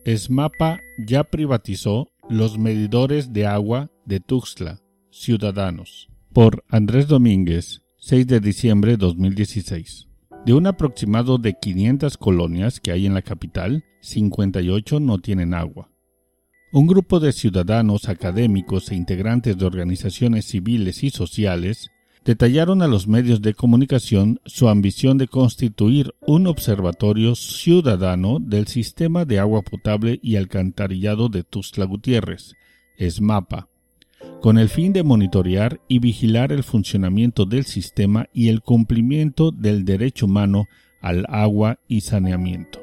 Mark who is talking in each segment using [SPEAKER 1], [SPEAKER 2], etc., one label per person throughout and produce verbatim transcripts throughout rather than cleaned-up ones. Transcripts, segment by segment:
[SPEAKER 1] ESMAPA ya privatizó los medidores de agua de Tuxtla, ciudadanos. Por Andrés Domínguez, seis de diciembre de dos mil dieciséis. De un aproximado de quinientas colonias que hay en la capital, cincuenta y ocho no tienen agua. Un grupo de ciudadanos, académicos e integrantes de organizaciones civiles y sociales detallaron a los medios de comunicación su ambición de constituir un observatorio ciudadano del sistema de agua potable y alcantarillado de Tuxtla Gutiérrez, ESMAPA, con el fin de monitorear y vigilar el funcionamiento del sistema y el cumplimiento del derecho humano al agua y saneamiento.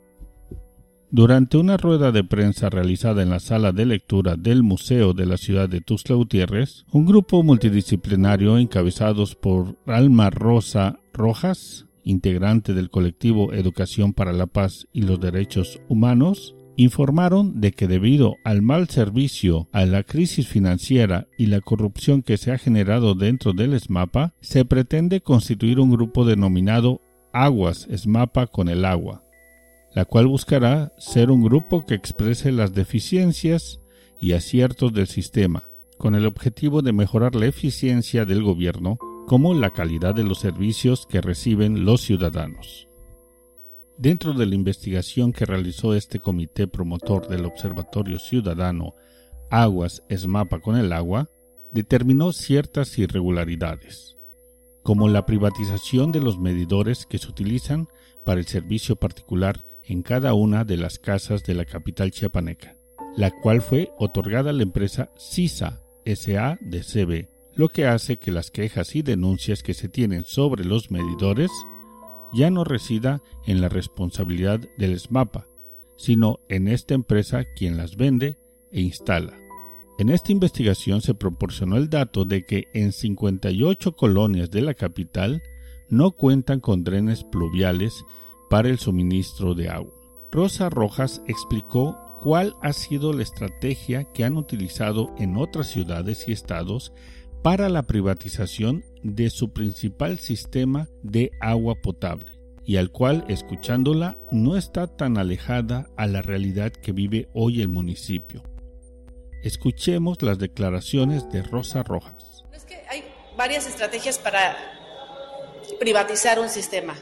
[SPEAKER 1] Durante una rueda de prensa realizada en la sala de lectura del Museo de la ciudad de Tuxtla Gutiérrez, un grupo multidisciplinario encabezados por Alma Rosa Rojas, integrante del colectivo Educación para la Paz y los Derechos Humanos, informaron de que debido al mal servicio, a la crisis financiera y la corrupción que se ha generado dentro del ESMAPA, se pretende constituir un grupo denominado Aguas ESMAPA con el agua, la cual buscará ser un grupo que exprese las deficiencias y aciertos del sistema, con el objetivo de mejorar la eficiencia del gobierno como la calidad de los servicios que reciben los ciudadanos. Dentro de la investigación que realizó este comité promotor del Observatorio Ciudadano Aguas ESMAPA con el agua, determinó ciertas irregularidades, como la privatización de los medidores que se utilizan para el servicio particular en cada una de las casas de la capital chiapaneca, la cual fue otorgada a la empresa CISA S A de C B, lo que hace que las quejas y denuncias que se tienen sobre los medidores ya no resida en la responsabilidad del ESMAPA, sino en esta empresa quien las vende e instala. En esta investigación se proporcionó el dato de que en cincuenta y ocho colonias de la capital no cuentan con drenes pluviales para el suministro de agua. Rosa Rojas explicó cuál ha sido la estrategia que han utilizado en otras ciudades y estados para la privatización de su principal sistema de agua potable, y al cual, escuchándola, no está tan alejada a la realidad que vive hoy el municipio. Escuchemos las declaraciones de Rosa Rojas.
[SPEAKER 2] Es que hay varias estrategias para privatizar un sistema.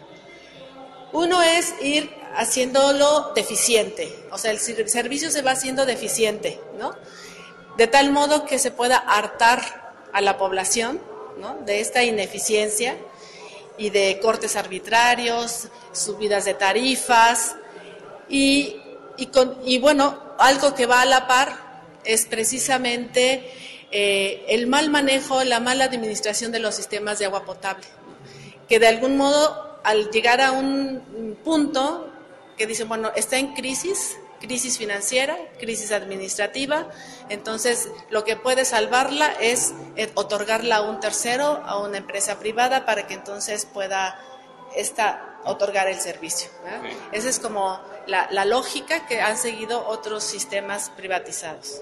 [SPEAKER 2] Uno es ir haciéndolo deficiente, o sea, el servicio se va haciendo deficiente, ¿no? De tal modo que se pueda hartar a la población, ¿no?, de esta ineficiencia y de cortes arbitrarios, subidas de tarifas y, y, con, y bueno, algo que va a la par es precisamente eh, el mal manejo, la mala administración de los sistemas de agua potable, que de algún modo al llegar a un punto que dicen, bueno, está en crisis, crisis financiera, crisis administrativa, entonces lo que puede salvarla es otorgarla a un tercero, a una empresa privada, para que entonces pueda esta otorgar el servicio, ¿verdad? Sí. Esa es como la, la lógica que han seguido otros sistemas privatizados.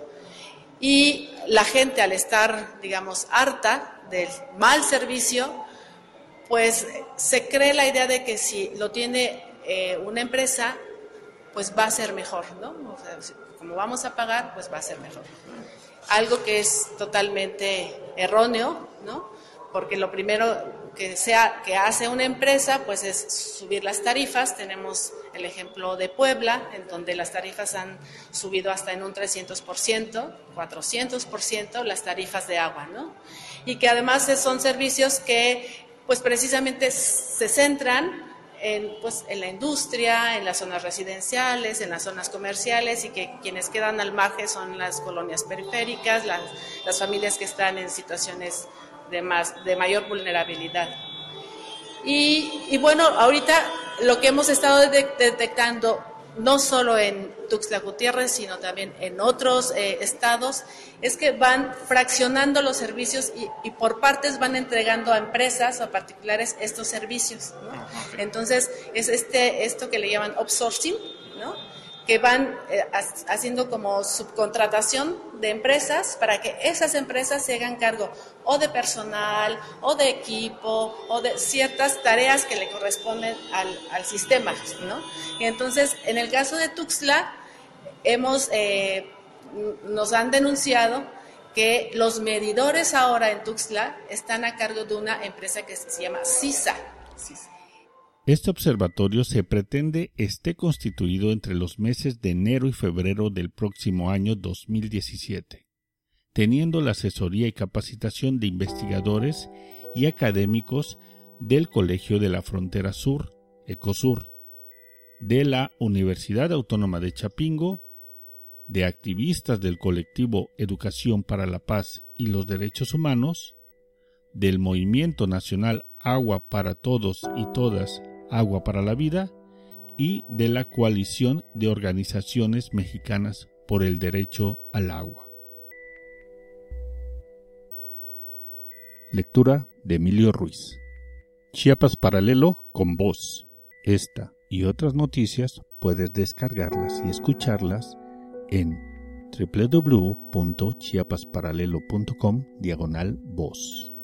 [SPEAKER 2] Y la gente, al estar, digamos, harta del mal servicio, pues se cree la idea de que si lo tiene eh, una empresa, pues va a ser mejor, ¿no? O sea, como vamos a pagar, pues va a ser mejor. Algo que es totalmente erróneo, ¿no? Porque lo primero que sea que hace una empresa, pues es subir las tarifas. Tenemos el ejemplo de Puebla, en donde las tarifas han subido hasta en un trescientos por ciento, cuatrocientos por ciento las tarifas de agua, ¿no? Y que además son servicios que, pues precisamente se centran En, pues, en la industria, en las zonas residenciales, en las zonas comerciales, y que quienes quedan al margen son las colonias periféricas, las, las familias que están en situaciones de, más, de mayor vulnerabilidad. Y, y bueno, ahorita lo que hemos estado de, detectando, no solo en Tuxtla Gutiérrez, sino también en otros eh, estados, es que van fraccionando los servicios y, y por partes van entregando a empresas o a particulares estos servicios, ¿no? Entonces, es este esto que le llaman outsourcing, ¿no?, que van eh, haciendo como subcontratación de empresas para que esas empresas se hagan cargo o de personal, o de equipo, o de ciertas tareas que le corresponden al, al sistema, ¿no? Y entonces, en el caso de Tuxtla, hemos, eh, nos han denunciado que los medidores ahora en Tuxtla están a cargo de una empresa que se llama CISA.
[SPEAKER 1] Este observatorio se pretende esté constituido entre los meses de enero y febrero del próximo año dos mil diecisiete, teniendo la asesoría y capacitación de investigadores y académicos del Colegio de la Frontera Sur, ECOSUR, de la Universidad Autónoma de Chapingo, de activistas del colectivo Educación para la Paz y los Derechos Humanos, del Movimiento Nacional Agua para Todos y Todas, Agua para la Vida, y de la Coalición de Organizaciones Mexicanas por el Derecho al Agua. Lectura de Emilio Ruiz. Chiapas Paralelo con voz. Esta y otras noticias puedes descargarlas y escucharlas en doble u doble u doble u punto chiapasparalelo punto com diagonal voz.